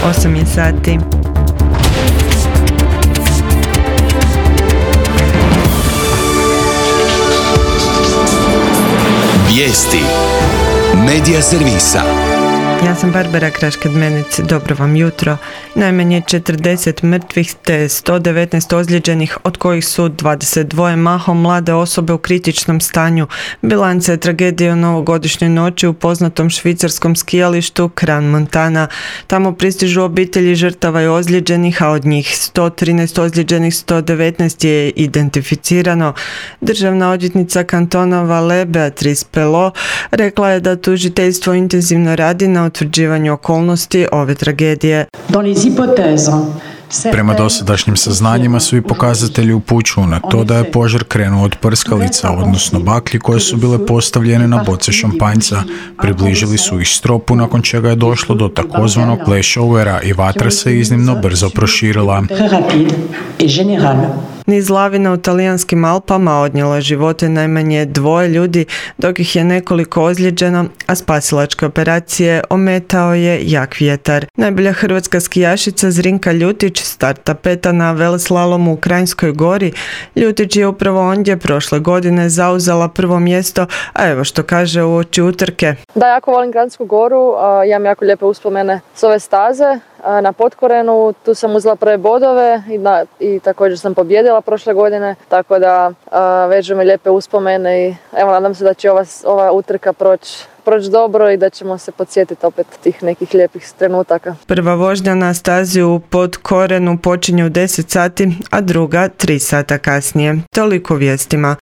8 je sati. Vijesti Medija servisa. Ja sam Barbara Kraškadmenic, dobro vam jutro. Najmanje 40 mrtvih te 119 ozlijeđenih, od kojih su 22 mahom mlade osobe u kritičnom stanju. Bilanca je tragedije o novogodišnjoj noći u poznatom švicarskom skijalištu Crans Montana. Tamo pristižu obitelji žrtava i ozlijeđenih, a od njih 113 ozlijeđenih, 119 je identificirano. Državna odvjetnica kantona Valais Beatrice Pelot rekla je da tužiteljstvo intenzivno radi na utvrđivanju okolnosti ove tragedije. Prema dosadašnjim saznanjima svi pokazatelji upućuju na to da je požar krenuo od prskalica, odnosno baklji koje su bile postavljene na boce šampanjca. Približili su ih stropu, nakon čega je došlo do takozvanog flashovera i vatra se iznimno brzo proširila. Niz lavina u talijanskim Alpama odnijelo je živote najmanje 2 ljudi, dok ih je nekoliko ozlijeđeno, a spasilačke operacije ometao je jak vjetar. Najbolja hrvatska skijašica Zrinka Ljutić starta peta na veleslalomu u Kranjskoj Gori. Ljutić je upravo ondje prošle godine zauzela prvo mjesto, a evo što kaže uoči utrke. Da, jako volim Kranjsku Goru, imam jako lijepe uspomene s ove staze. Na Potkorenu tu sam uzela prve bodove i također sam pobjedila prošle godine, tako da vežu me lijepe uspomene i evo nadam se da će ova utrka proći dobro i da ćemo se podsjetiti opet tih nekih lijepih trenutaka. Prva vožnja na stazi u Potkorenu počinje u 10 sati, a druga 3 sata kasnije. Toliko vijestima.